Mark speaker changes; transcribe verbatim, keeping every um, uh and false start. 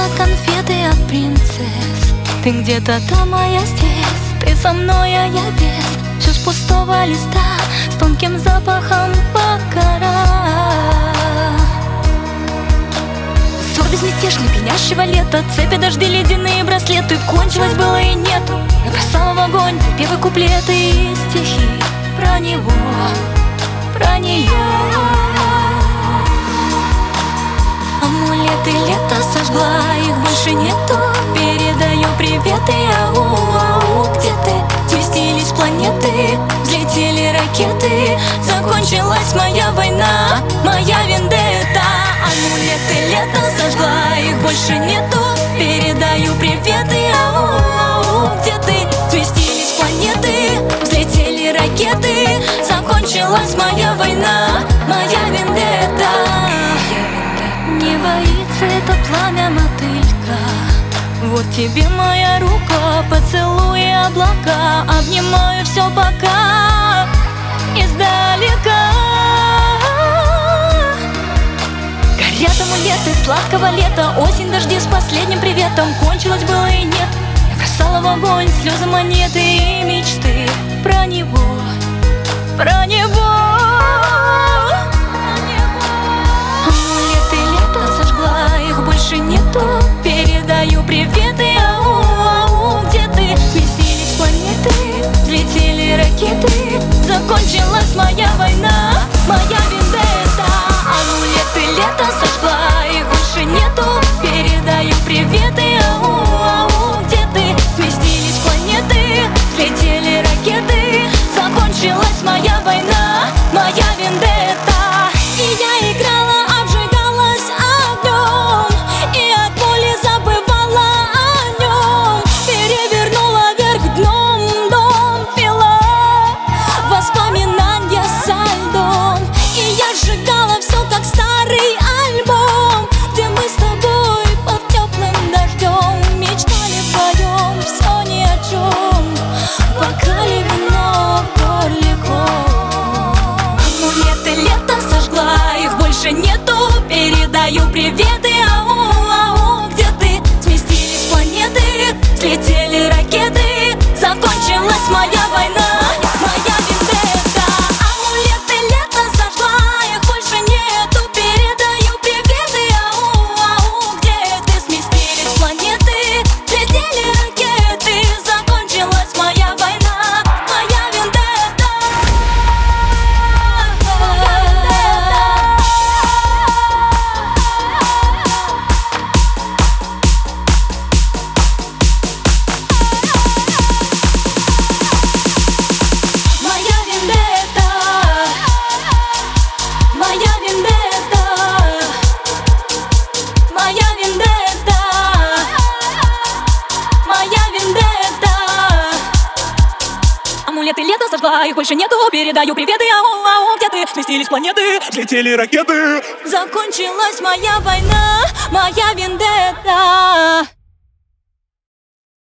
Speaker 1: конфеты от принцесс. Ты где-то там, а я здесь. Ты со мной, а я без. Все с пустого листа, с тонким запахом покора. Ссор безмятежный, пьянящего лета. Цепи, дожди, ледяные браслеты. Кончилось было и нету. Я бросала в огонь припевы, куплеты и стихи про него, про нее. Амулеты лета сожгла, их больше нету. Передаю приветы, ау, ау, где ты? Сместились планеты, взлетели ракеты. Закончилась моя война, моя вендетта. Амулеты лета сожгла, их больше нету. Передаю приветы, ау, ау, где ты? Сместились планеты, взлетели ракеты. Закончилась моя война, моя вендетта. Не боится это пламя мотылька. Вот тебе моя рука, поцелуй облака. Обнимаю все пока издалека. Горят амулеты сладкого лета. Осень, дожди с последним приветом. Кончилось было и нет. Я бросала в огонь слезы, монеты и мечты про него, про него. Нету, передаю приветы, ау, ау, где ты? Сместились планеты, взлетели ракеты. Закончилась моя война, моя вендетта. Амулеты лета сожгла, их больше нету. Передаю приветы, ау, ау, где ты? Сместились планеты, взлетели ракеты. Закончилась моя война, моя вендетта. И я играла, обжигалась огнем, и от боли забывала о нем. Перевернула вверх дном, дом пила воспоминания со льдом. И я сжигала все, как старый альбом, где мы с тобой под теплым дождем мечтали вдвоем, все ни о чем. В бокале вино, в горле ком. Амулеты лета сожгла, их больше нету. Передаю приветы, ау, ау, где ты? Сместились планеты, взлетели ракеты. Закончилась моя война, моя вендетта. Амулеты лета сожгла, их больше нету. Передаю приветы, ау, ау, где ты? Сместились планеты, взлетели ракеты. Закончилась моя война, моя вендетта. Амулеты лета сожгла, их больше нету. Передаю приветы, ау, ау, где ты? Сместились планеты,
Speaker 2: Взлетели ракеты.
Speaker 1: закончилась моя война, моя вендетта.